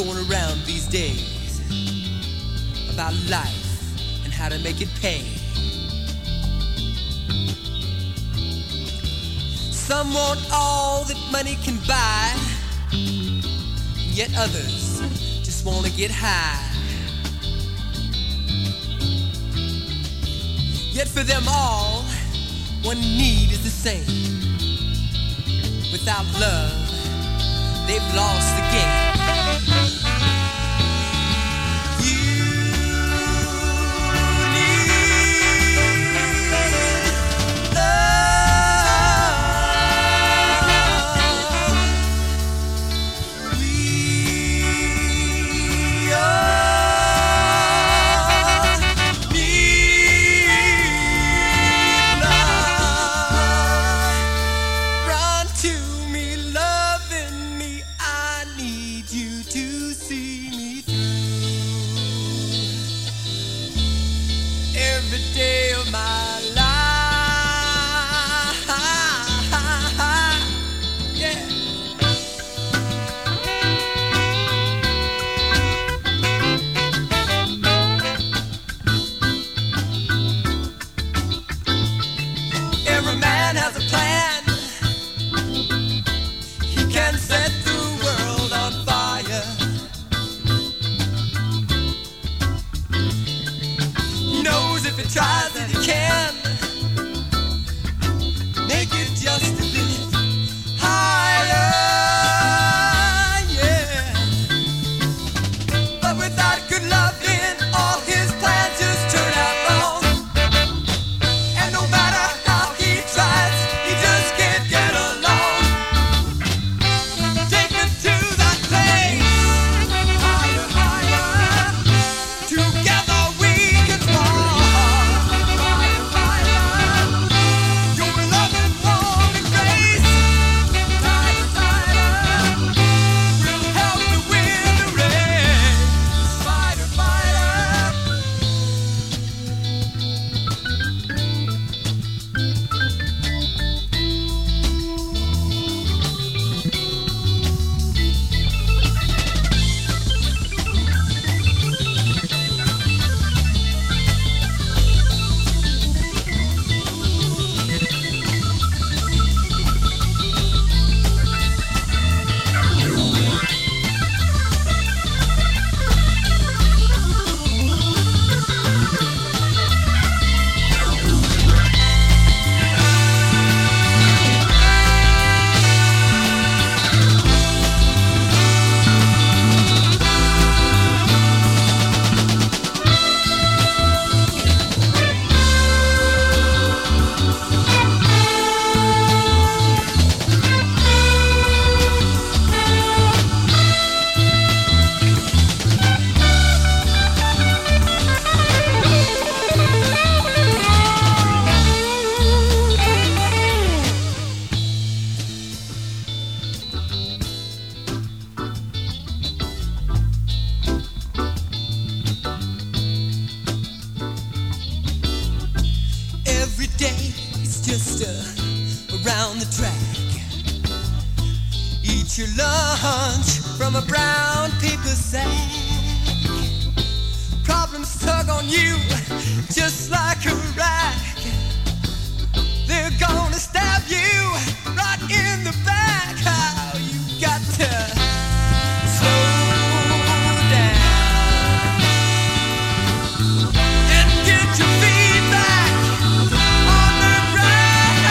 going around these days about life and how to make it pay. Some want all that money can buy, yet others just want to get high. Yet for them all, one need is the same. Without love, they've lost the game. Around the track, eat your lunch from a brown paper sack. Problems tug on you just like a rack. They're gonna stab you right in the back. How you got to slow down and get your feet back on the ground.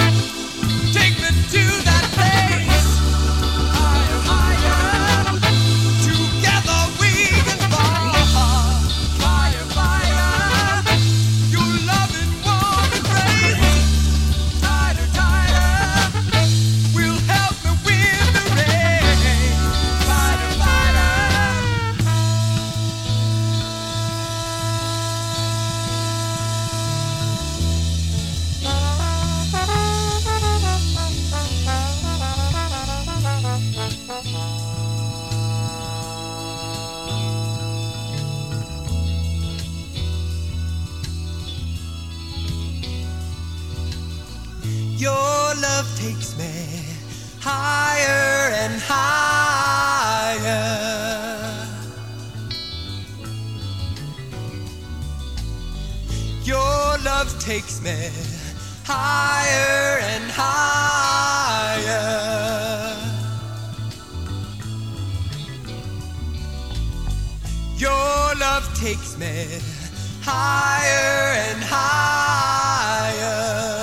Take me to that place higher, higher. takes me higher and higher. Your love takes me higher and higher. Your love takes me higher and higher.